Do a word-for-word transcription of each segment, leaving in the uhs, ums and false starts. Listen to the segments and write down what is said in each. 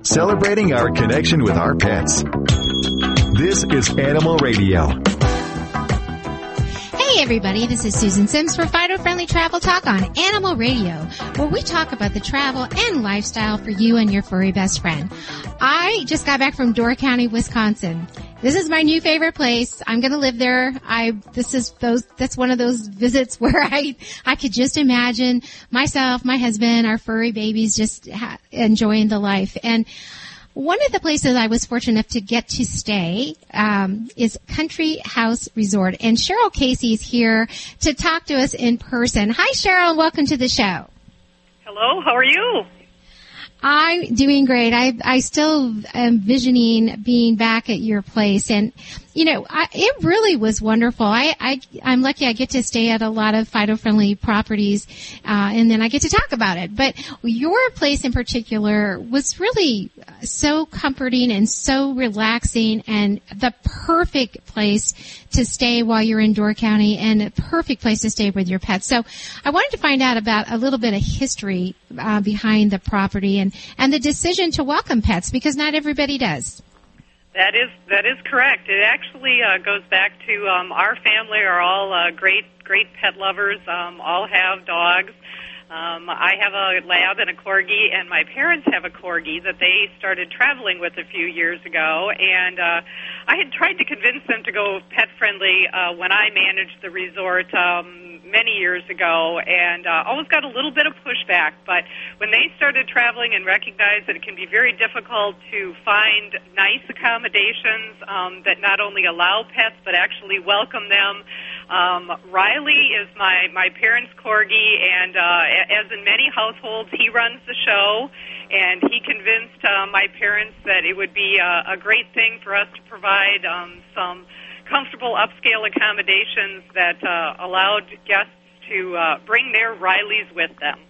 celebrating our connection with our pets. This is Animal Radio. Hey everybody, this is Susan Sims for Fido Friendly Travel Talk on Animal Radio, where we talk about the travel and lifestyle for you and your furry best friend. I just got back from Door County, Wisconsin. This is my new favorite place. I'm going to live there. I, this is those, that's one of those visits where I, I could just imagine myself, my husband, our furry babies just ha- enjoying the life. And one of the places I was fortunate enough to get to stay um, is Country House Resort. And Cheryl Casey is here to talk to us in person. Hi, Cheryl. Welcome to the show. Hello. How are you? I'm doing great. I I still am visioning being back at your place, and you know, I, it really was wonderful. I, I I'm lucky I get to stay at a lot of Fido-friendly properties, uh, and then I get to talk about it. But your place in particular was really so comforting and so relaxing, and the perfect place to stay while you're in Door County, and a perfect place to stay with your pets. So I wanted to find out about a little bit of history uh, behind the property and and the decision to welcome pets, because not everybody does. That is that is correct. It actually uh, goes back to um, our family are all uh, great great pet lovers. Um, all have dogs. Um, I have a lab and a corgi, and my parents have a corgi that they started traveling with a few years ago. And uh, I had tried to convince them to go pet friendly uh, when I managed the resort um, many years ago, and uh, always got a little bit of pushback. But when they started traveling and recognized that it can be very difficult to find nice accommodations um, that not only allow pets but actually welcome them, um, Riley is my, my parents' corgi, and uh, as in many households, he runs the show, and he convinced uh, my parents that it would be a, a great thing for us to provide um, some comfortable upscale accommodations that uh, allowed guests to uh, bring their Rileys with them.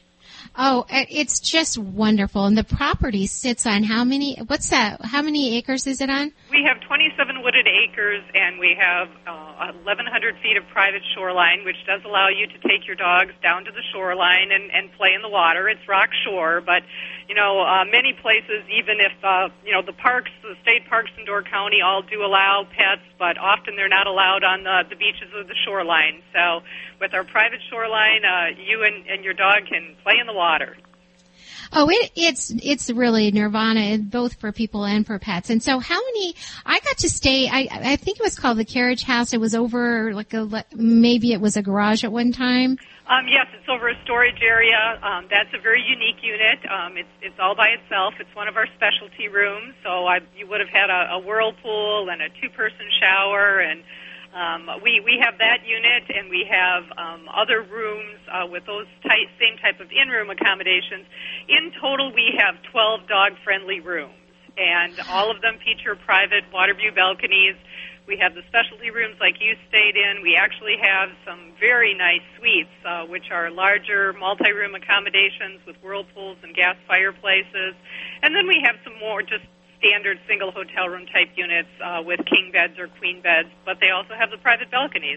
Oh, it's just wonderful. And the property sits on how many, what's that, how many acres is it on? We have twenty-seven wooded acres, and we have uh, eleven hundred feet of private shoreline, which does allow you to take your dogs down to the shoreline and, and play in the water. It's rock shore, but, you know, uh, many places, even if, uh, you know, the parks, the state parks in Door County all do allow pets, but often they're not allowed on the, the beaches of the shoreline. So with our private shoreline, uh, you and, and your dog can play in the water. Oh, it, it's it's really nirvana, both for people and for pets. And so, how many? I got to stay. I I think it was called the Carriage House. It was over like a maybe it was a garage at one time. Um, yes, it's over a storage area. Um, that's a very unique unit. Um, it's it's all by itself. It's one of our specialty rooms. So I, you would have had a, a whirlpool and a two-person shower, and um, we we have that unit, and we have um, other rooms uh, with those type, same type of in-room accommodations. In total, we have twelve dog-friendly rooms, and all of them feature private water view balconies. We have the specialty rooms like you stayed in. We actually have some very nice suites, uh, which are larger multi-room accommodations with whirlpools and gas fireplaces. And then we have some more just standard single hotel room type units uh, with king beds or queen beds, but they also have the private balconies.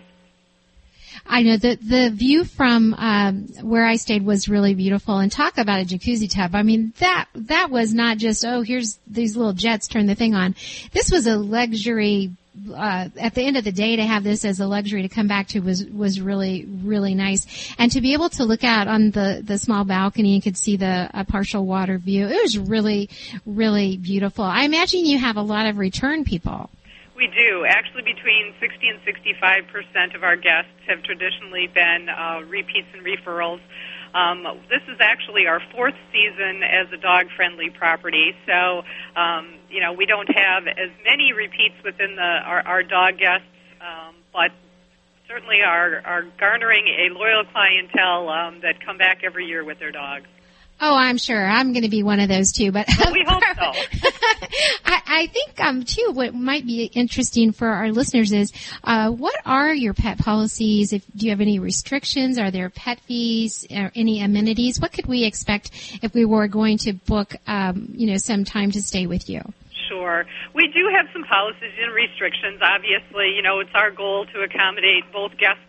I know the the view from um, where I stayed was really beautiful. And talk about a jacuzzi tub. I mean, that that was not just, oh, here's these little jets, turn the thing on. This was a luxury. Uh, at the end of the day, to have this as a luxury to come back to was was really really nice, and to be able to look out on the the small balcony and could see the a partial water view. It was really really beautiful. I imagine you have a lot of return people. We do. Actually, between sixty and sixty-five percent of our guests have traditionally been uh, repeats and referrals. Um, this is actually our fourth season as a dog-friendly property, so um, you know we don't have as many repeats within the our, our dog guests, um, but certainly are, are garnering a loyal clientele um, that come back every year with their dogs. Oh, I'm sure. I'm going to be one of those too. But well, we hope so. I, I think, um, too, what might be interesting for our listeners is, uh, what are your pet policies? If do you have any restrictions? Are there pet fees or any amenities? What could we expect if we were going to book, um, you know, some time to stay with you? Sure. We do have some policies and restrictions. Obviously, you know, it's our goal to accommodate both guests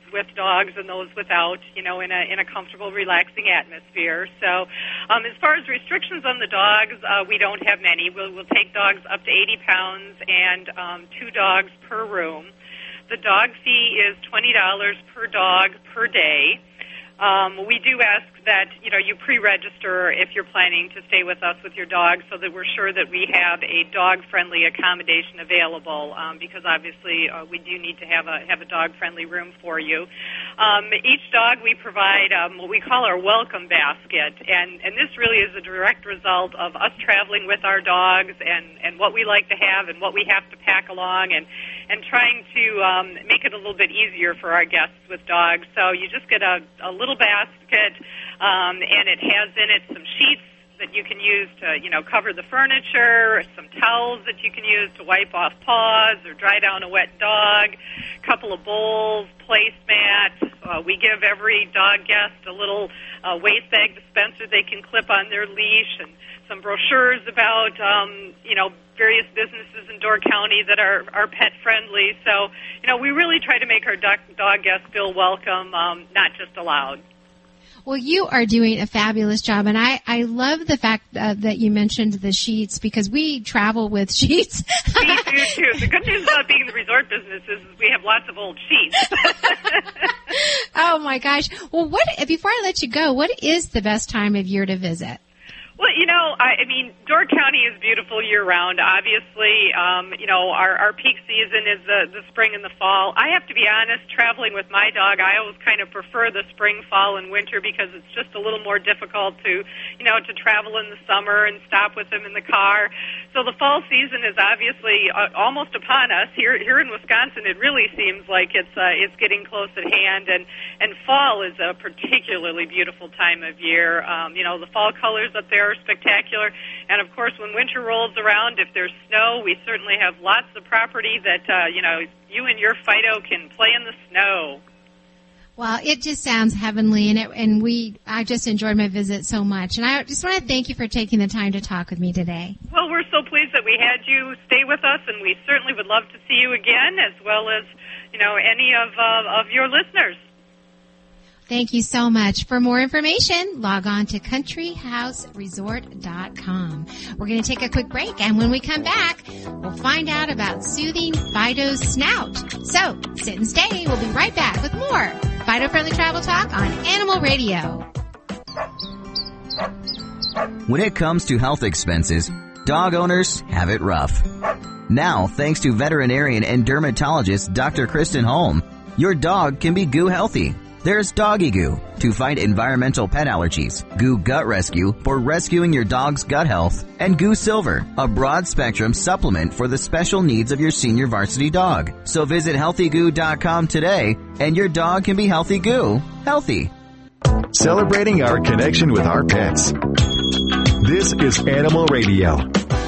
with dogs and those without, you know, in a in a comfortable, relaxing atmosphere. So um, as far as restrictions on the dogs, uh, we don't have many. We'll, we'll take dogs up to eighty pounds and um, two dogs per room. The dog fee is twenty dollars per dog per day. Um, we do ask that, you know, you pre-register if you're planning to stay with us with your dog so that we're sure that we have a dog-friendly accommodation available, um, because obviously uh, we do need to have a have a dog-friendly room for you. Um, each dog we provide um, what we call our welcome basket, and, and this really is a direct result of us traveling with our dogs and, and what we like to have and what we have to pack along, and, and trying to um, make it a little bit easier for our guests with dogs. So you just get a, a little basket, um, and it has in it some sheets that you can use to, you know, cover the furniture, some towels that you can use to wipe off paws or dry down a wet dog, a couple of bowls, placemats. Uh, we give every dog guest a little uh, waste bag dispenser they can clip on their leash, and some brochures about, um, you know, various businesses in Door County that are, are pet-friendly. So, you know, we really try to make our dog, dog guests feel welcome, um, not just allowed. Well, you are doing a fabulous job, and I, I love the fact uh, that you mentioned the sheets, because we travel with sheets. Me too, too. The good news about being in the resort business is we have lots of old sheets. Oh, my gosh. Well, what before I let you go, what is the best time of year to visit? Well, you know, I, I mean, Door County is beautiful year-round. Obviously, um, you know, our, our peak season is the, the spring and the fall. I have to be honest, traveling with my dog, I always kind of prefer the spring, fall, and winter because it's just a little more difficult to, you know, to travel in the summer and stop with them in the car. So the fall season is obviously uh, almost upon us. Here here in Wisconsin, it really seems like it's uh, it's getting close at hand, and, and fall is a particularly beautiful time of year. Um, you know, the fall colors up there are spectacular. And, of course, when winter rolls around, if there's snow, we certainly have lots of property that, uh, you know, you and your Fido can play in the snow. Well, it just sounds heavenly, and it, and we I just enjoyed my visit so much. And I just want to thank you for taking the time to talk with me today. Well, we're so pleased that we had you stay with us, and we certainly would love to see you again, as well as, you know, any of uh, of your listeners. Thank you so much. For more information, log on to country house resort dot com. We're going to take a quick break, and when we come back, we'll find out about soothing Fido's snout. So, sit and stay. We'll be right back with more Fido Friendly Travel Talk on Animal Radio. When it comes to health expenses, dog owners have it rough. Now, thanks to veterinarian and dermatologist Doctor Kristen Holm, your dog can be goo healthy. There's Doggy Goo to fight environmental pet allergies, Goo Gut Rescue for rescuing your dog's gut health, and Goo Silver, a broad-spectrum supplement for the special needs of your senior varsity dog. So visit healthy goo dot com today, and your dog can be healthy goo, healthy. Celebrating our connection with our pets. This is Animal Radio.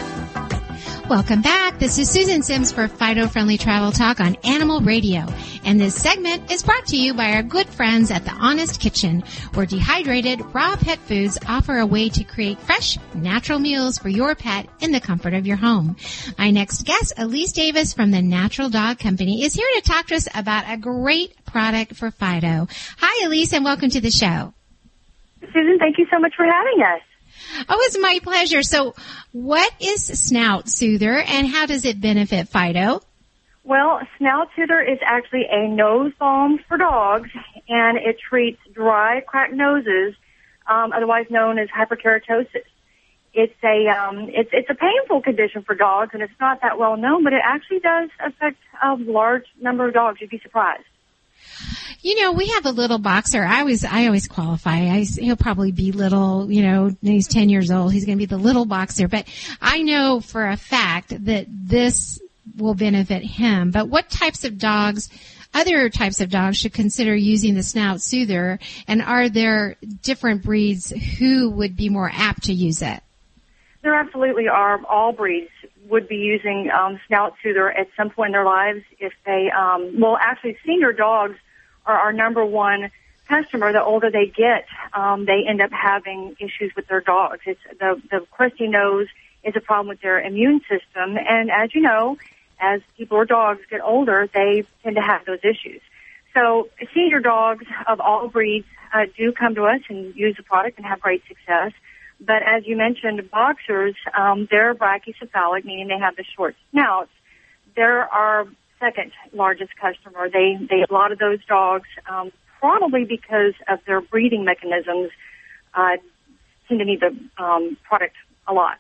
Welcome back. This is Susan Sims for Fido Friendly Travel Talk on Animal Radio. And this segment is brought to you by our good friends at The Honest Kitchen, where dehydrated, raw pet foods offer a way to create fresh, natural meals for your pet in the comfort of your home. My next guest, Elise Davis from the Natural Dog Company, is here to talk to us about a great product for Fido. Hi, Elise, and welcome to the show. Susan, thank you so much for having us. Oh, it's my pleasure. So what is Snout Soother, and how does it benefit Fido? Well, Snout Soother is actually a nose balm for dogs, and it treats dry, cracked noses, um, otherwise known as hyperkeratosis. It's a um, it's it's a painful condition for dogs, and it's not that well known, but it actually does affect a large number of dogs. You'd be surprised. You know, we have a little boxer. I always, I always qualify. I, he'll probably be little, you know, he's ten years old. He's going to be the little boxer. But I know for a fact that this will benefit him. But what types of dogs, other types of dogs should consider using the Snout Soother? And are there different breeds who would be more apt to use it? There absolutely are. All breeds would be using um, Snout Soother at some point in their lives if they, um, well, actually senior dogs are our number one customer. The older they get, um, they end up having issues with their dogs. It's the, the crusty nose is a problem with their immune system. And as you know, as people or dogs get older, they tend to have those issues. So senior dogs of all breeds uh, do come to us and use the product and have great success. But as you mentioned, boxers, um, they're brachycephalic, meaning they have the short snouts. They're our second largest customer. They, they a lot of those dogs, um, probably because of their breathing mechanisms, uh, tend to need the um, product a lot.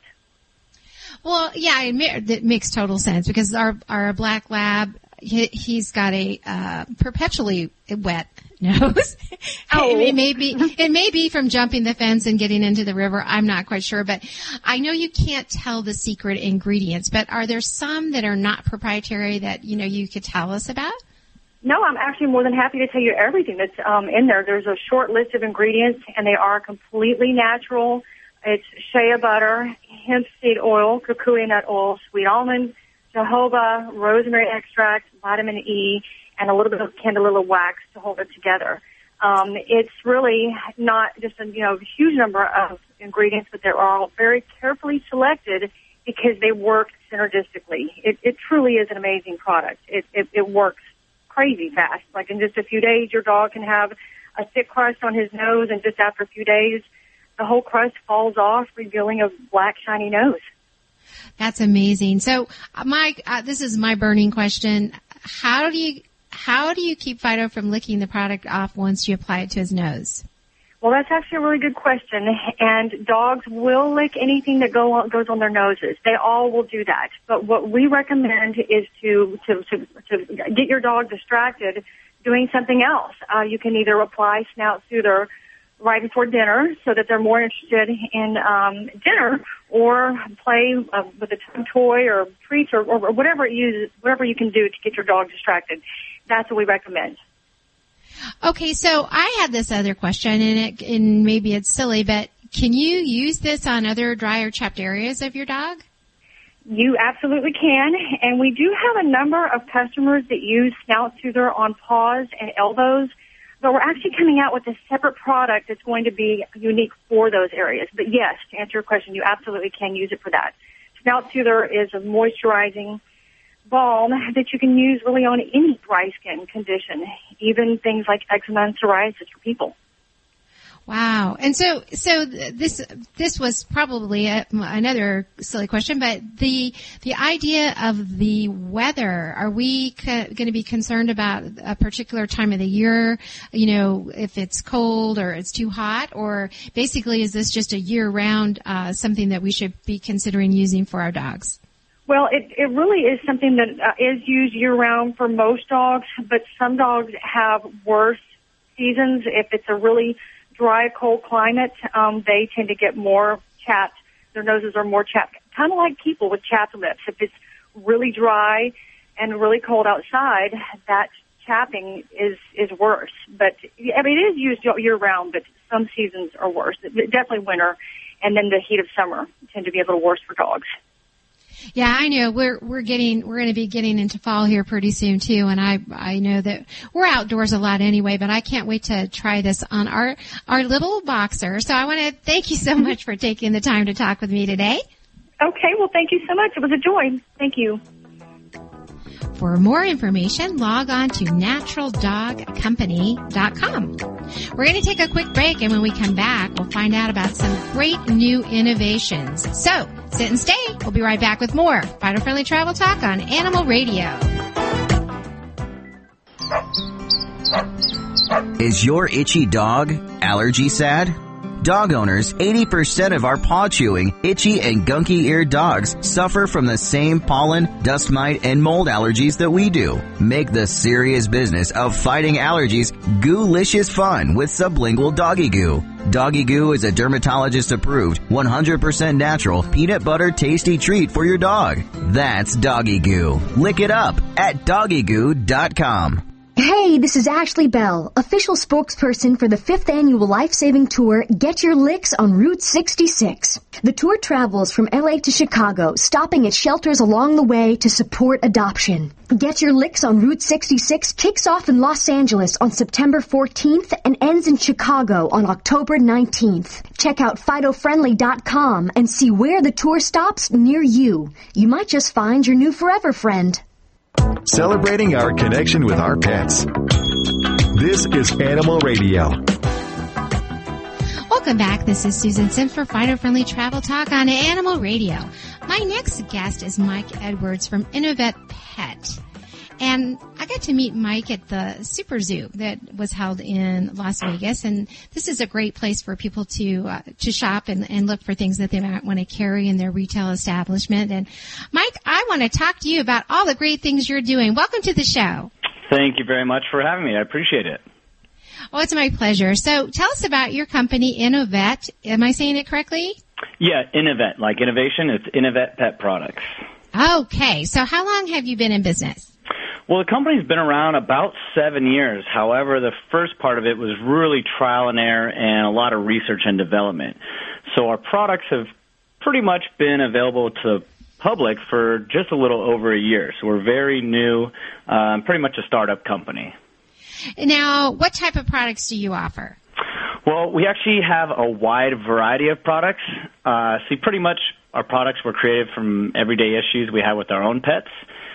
Well, yeah, it makes total sense because our our black lab, he, he's got a uh, perpetually wet nose. Oh. it may be it may be from jumping the fence and getting into the river. I'm not quite sure, but I know you can't tell the secret ingredients. But are there some that are not proprietary that you know you could tell us about? No, I'm actually more than happy to tell you everything that's um, in there. There's a short list of ingredients, and they are completely natural. It's shea butter, hemp seed oil, kukui nut oil, sweet almond, jojoba, rosemary extract, vitamin E, and a little bit of candelilla wax to hold it together. Um, it's really not just a you know huge number of ingredients, but they're all very carefully selected because they work synergistically. It, it truly is an amazing product. It, it, it works crazy fast. Like in just a few days, your dog can have a thick crust on his nose, and just after a few days, the whole crust falls off, revealing a black, shiny nose. That's amazing. So, my uh, this is my burning question: How do you how do you keep Fido from licking the product off once you apply it to his nose? Well, that's actually a really good question. And dogs will lick anything that go on, goes on their noses. They all will do that. But what we recommend is to to to, to get your dog distracted doing something else. Uh, you can either apply Snout Soother right before dinner so that they're more interested in um, dinner, or play uh, with a toy or treats or, or whatever it uses, whatever you can do to get your dog distracted. That's what we recommend. Okay, so I had this other question, and, it, and maybe it's silly, but can you use this on other dry or chapped areas of your dog? You absolutely can, and we do have a number of customers that use Snout Soother on paws and elbows. But we're actually coming out with a separate product that's going to be unique for those areas. But yes, to answer your question, you absolutely can use it for that. Snout Soother is a moisturizing balm that you can use really on any dry skin condition, even things like eczema and psoriasis for people. Wow. And so, so this, this was probably a, another silly question, but the, the idea of the weather, are we co- going to be concerned about a particular time of the year, you know, if it's cold or it's too hot, or basically is this just a year round, uh, something that we should be considering using for our dogs? Well, it, it really is something that uh, is used year round for most dogs, but some dogs have worse seasons. If it's a really dry, cold climate, um, they tend to get more chapped. Their noses are more chapped, kind of like people with chapped lips. If it's really dry and really cold outside, that chapping is, is worse. But, I mean, it is used year-round, but some seasons are worse. Definitely winter, and then the heat of summer tend to be a little worse for dogs. Yeah, I know. We're we're getting we're going to be getting into fall here pretty soon too, and I I know that we're outdoors a lot anyway. But I can't wait to try this on our our little boxer. So I want to thank you so much for taking the time to talk with me today. Okay, well, thank you so much. It was a joy. Thank you. For more information, log on to natural dog company dot com. We're going to take a quick break, and when we come back, we'll find out about some great new innovations. So, sit and stay. We'll be right back with more Fido Friendly Travel Talk on Animal Radio. Is your itchy dog allergy sad? Dog owners, eighty percent of our paw-chewing, itchy, and gunky-eared dogs suffer from the same pollen, dust mite, and mold allergies that we do. Make the serious business of fighting allergies goo-licious fun with Sublingual Doggy Goo. Doggy Goo is a dermatologist-approved, one hundred percent natural, peanut butter tasty treat for your dog. That's Doggy Goo. Lick it up at doggy goo dot com. Hey, this is Ashley Bell, official spokesperson for the fifth annual life-saving tour, Get Your Licks on Route sixty-six. The tour travels from L A to Chicago, stopping at shelters along the way to support adoption. Get Your Licks on Route sixty-six kicks off in Los Angeles on September fourteenth and ends in Chicago on October nineteenth. Check out Fido Friendly dot com and see where the tour stops near you. You might just find your new forever friend. Celebrating our connection with our pets. This is Animal Radio. Welcome back. This is Susan Sims for Fido Friendly Travel Talk on Animal Radio. My next guest is Mike Edwards from Innovet Pet. And I got to meet Mike at the Super Zoo that was held in Las Vegas. And this is a great place for people to uh, to shop and, and look for things that they might want to carry in their retail establishment. And Mike, I want to talk to you about all the great things you're doing. Welcome to the show. Thank you very much for having me. I appreciate it. Oh, it's my pleasure. So tell us about your company, Innovet. Am I saying it correctly? Yeah, Innovet, like innovation. It's Innovet Pet Products. Okay. So how long have you been in business? Well, the company's been around about seven years. However, the first part of it was really trial and error and a lot of research and development. So our products have pretty much been available to the public for just a little over a year. So we're very new, um, pretty much a startup company. Now, what type of products do you offer? Well, we actually have a wide variety of products. Uh, see, pretty much our products were created from everyday issues we had with our own pets.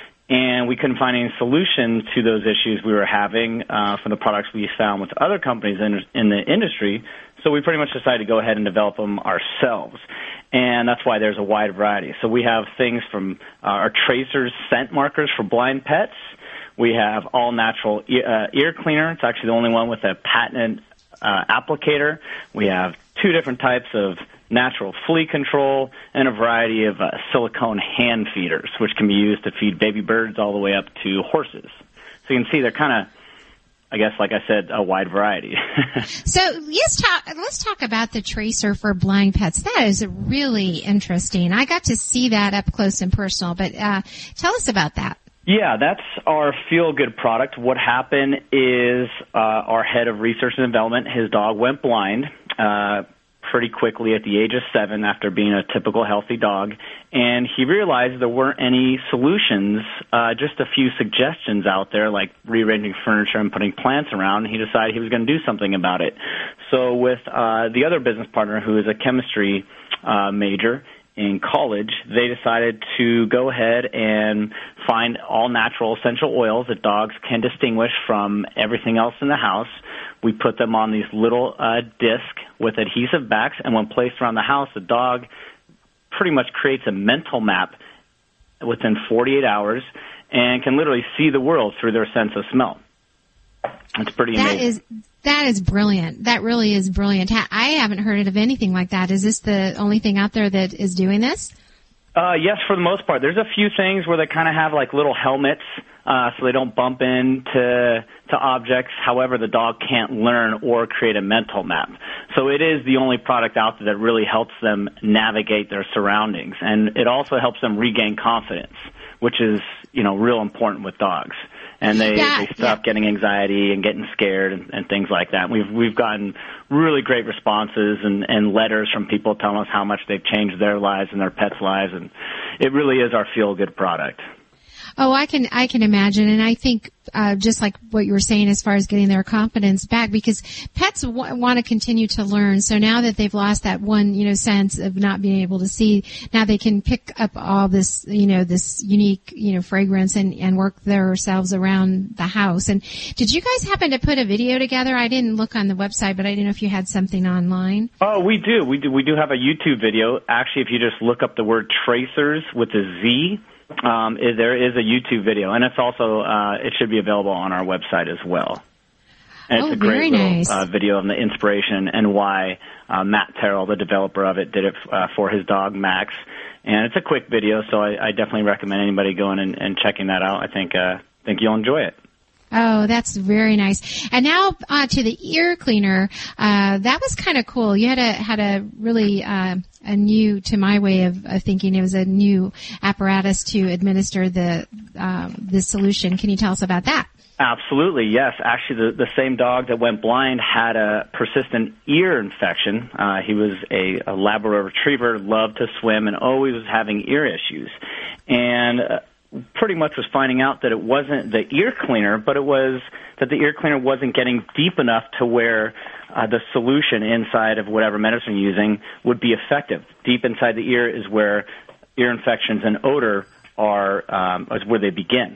And we couldn't find any solution to those issues we were having uh, from the products we found with other companies in, in the industry. So we pretty much decided to go ahead and develop them ourselves. And that's why there's a wide variety. So we have things from uh, our Tracers scent markers for blind pets. We have all-natural ear, uh, ear cleaner. It's actually the only one with a patented uh, applicator. We have two different types of natural flea control, and a variety of uh, silicone hand feeders, which can be used to feed baby birds all the way up to horses. So you can see they're kind of, I guess, like I said, a wide variety. So let's talk, let's talk about the Tracer for blind pets. That is really interesting. I got to see that up close and personal, but uh, tell us about that. Yeah, that's our feel-good product. What happened is uh, our head of research and development, his dog went blind uh, pretty quickly at the age of seven after being a typical healthy dog, and he realized there weren't any solutions, uh, just a few suggestions out there like rearranging furniture and putting plants around. He decided he was going to do something about it. So with uh, the other business partner, who is a chemistry uh, major in college, they decided to go ahead and find all natural essential oils that dogs can distinguish from everything else in the house. We put them on these little uh, discs with adhesive backs, and when placed around the house, the dog pretty much creates a mental map within forty-eight hours and can literally see the world through their sense of smell. It's pretty that amazing. Is, that is brilliant. That really is brilliant. I haven't heard of anything like that. Is this the only thing out there that is doing this? Uh, yes, for the most part. There's a few things where they kind of have like little helmets uh, so they don't bump into to objects. However, the dog can't learn or create a mental map. So it is the only product out there that really helps them navigate their surroundings. And it also helps them regain confidence, which is, you know, real important with dogs. And they, yeah, they stop yeah. getting anxiety and getting scared and, and things like that. We've we've gotten really great responses and, and letters from people telling us how much they've changed their lives and their pets' lives, and it really is our feel-good product. Oh, I can I can imagine, and I think uh, just like what you were saying as far as getting their confidence back, because pets w- want to continue to learn. So now that they've lost that one, you know, sense of not being able to see, now they can pick up all this, you know, this unique, you know, fragrance and and work themselves around the house. And did you guys happen to put a video together? I didn't look on the website, but I didn't know if you had something online. Oh, we do. We do. We do have a YouTube video. Actually, if you just look up the word Tracers with a Z. Um, is, there is a YouTube video, and it's also uh, it should be available on our website as well. And oh, it's a great very little, nice. uh, video of the inspiration and why uh, Matt Terrell, the developer of it, did it uh, for his dog Max. And it's a quick video, so I, I definitely recommend anybody going and, and checking that out. I think uh, think you'll enjoy it. Oh, that's very nice. And now uh, to the ear cleaner. Uh, that was kind of cool. You had a had a really uh, a new, to my way of, of thinking, it was a new apparatus to administer the um, the solution. Can you tell us about that? Absolutely, yes. Actually, the, the same dog that went blind had a persistent ear infection. Uh, he was a, a Labrador Retriever, loved to swim, and always was having ear issues. And uh, pretty much was finding out that it wasn't the ear cleaner, but it was that the ear cleaner wasn't getting deep enough to where uh, the solution inside of whatever medicine you're using would be effective. Deep inside the ear is where ear infections and odor are um, is where they begin.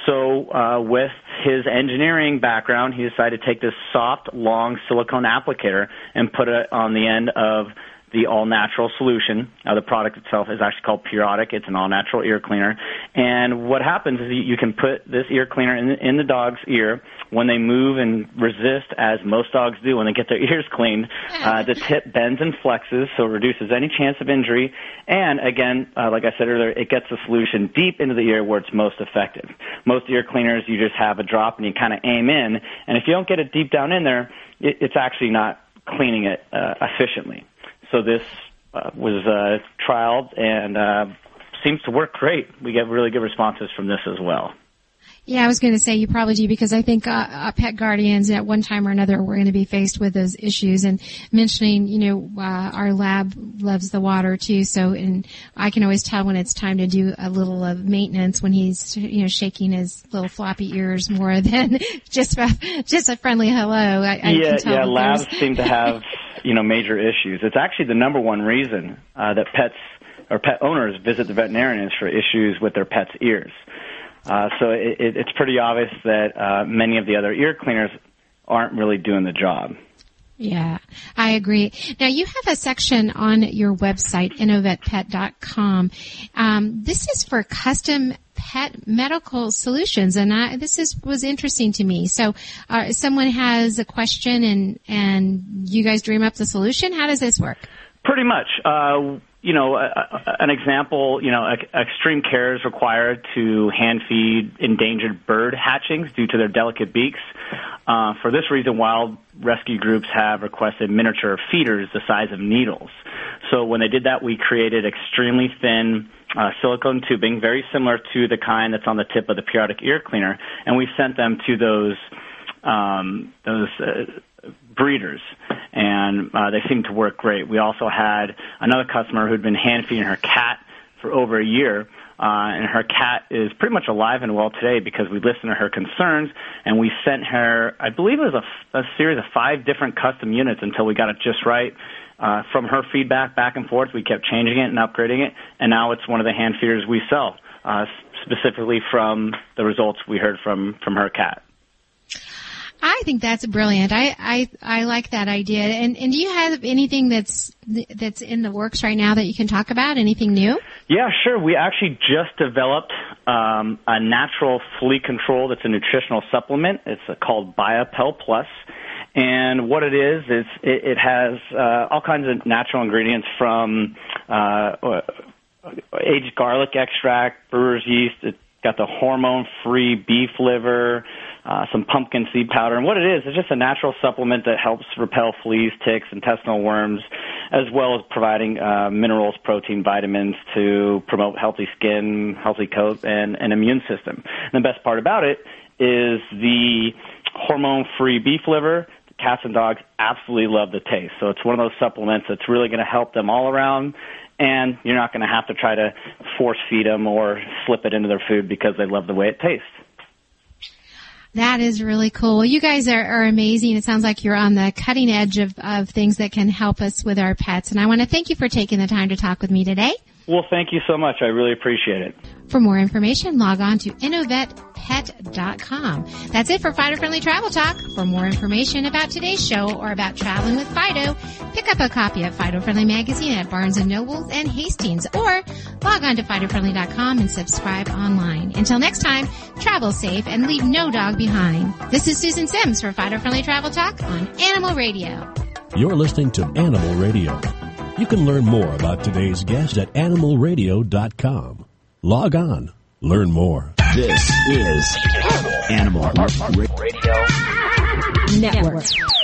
So uh, with his engineering background, he decided to take this soft, long silicone applicator and put it on the end of the all-natural solution. Uh, the product itself is actually called Purotic. It's an all-natural ear cleaner. And what happens is you, you can put this ear cleaner in, in the dog's ear when they move and resist, as most dogs do when they get their ears cleaned. Uh, the tip bends and flexes, so it reduces any chance of injury. And, again, uh, like I said earlier, it gets the solution deep into the ear where it's most effective. Most ear cleaners, you just have a drop and you kind of aim in. And if you don't get it deep down in there, it, it's actually not cleaning it uh, efficiently. So this uh, was uh, trialed and uh, seems to work great. We get really good responses from this as well. Yeah, I was going to say you probably do, because I think uh, uh, pet guardians at one time or another we're going to be faced with those issues. And mentioning, you know, uh, our lab loves the water too, so and I can always tell when it's time to do a little of maintenance when he's, you know, shaking his little floppy ears more than just a, just a friendly hello. I, I yeah, can tell yeah, labs there's... seem to have, you know, major issues. It's actually the number one reason uh, that pets or pet owners visit the veterinarian is for issues with their pet's ears. Uh, so it, it, it's pretty obvious that uh, many of the other ear cleaners aren't really doing the job. Yeah, I agree. Now, you have a section on your website, innovet pet dot com. Um, this is for custom pet medical solutions, and I, this is was interesting to me. So uh, someone has a question, and, and you guys dream up the solution? How does this work? Pretty much. Uh, you know, a, a, an example, you know, a, extreme care is required to hand feed endangered bird hatchings due to their delicate beaks. Uh, for this reason, wild rescue groups have requested miniature feeders the size of needles. So when they did that, we created extremely thin uh, silicone tubing, very similar to the kind that's on the tip of the Purotic ear cleaner, and we sent them to those um, those uh, breeders, and uh, they seemed to work great. We also had another customer who'd been hand feeding her cat for over a year, uh, and her cat is pretty much alive and well today because we listened to her concerns, and we sent her, I believe it was a, a series of five different custom units until we got it just right. Uh, from her feedback back and forth, we kept changing it and upgrading it, and now it's one of the hand feeders we sell, uh, specifically from the results we heard from, from her cat. I think that's brilliant. I, I, I like that idea. And, and do you have anything that's, that's in the works right now that you can talk about? Anything new? Yeah, sure. We actually just developed, um, a natural flea control that's a nutritional supplement. It's uh, called BioPel Plus. And what it is, is it, it has, uh, all kinds of natural ingredients from, uh, aged garlic extract, brewer's yeast. It's got the hormone-free beef liver, Uh, some pumpkin seed powder. And what it is, it's just a natural supplement that helps repel fleas, ticks, intestinal worms, as well as providing uh, minerals, protein, vitamins to promote healthy skin, healthy coat, and an immune system. And the best part about it is the hormone-free beef liver. Cats and dogs absolutely love the taste. So it's one of those supplements that's really going to help them all around, and you're not going to have to try to force feed them or slip it into their food because they love the way it tastes. That is really cool. You guys are, are amazing. It sounds like you're on the cutting edge of, of things that can help us with our pets. And I want to thank you for taking the time to talk with me today. Well, thank you so much. I really appreciate it. For more information, log on to innovet pet dot com. That's it for Fido Friendly Travel Talk. For more information about today's show or about traveling with Fido, pick up a copy of Fido Friendly Magazine at Barnes and Noble and Hastings, or log on to fido friendly dot com and subscribe online. Until next time, travel safe and leave no dog behind. This is Susan Sims for Fido Friendly Travel Talk on Animal Radio. You're listening to Animal Radio. You can learn more about today's guest at animal radio dot com. Log on. Learn more. This is Animal Radio Network.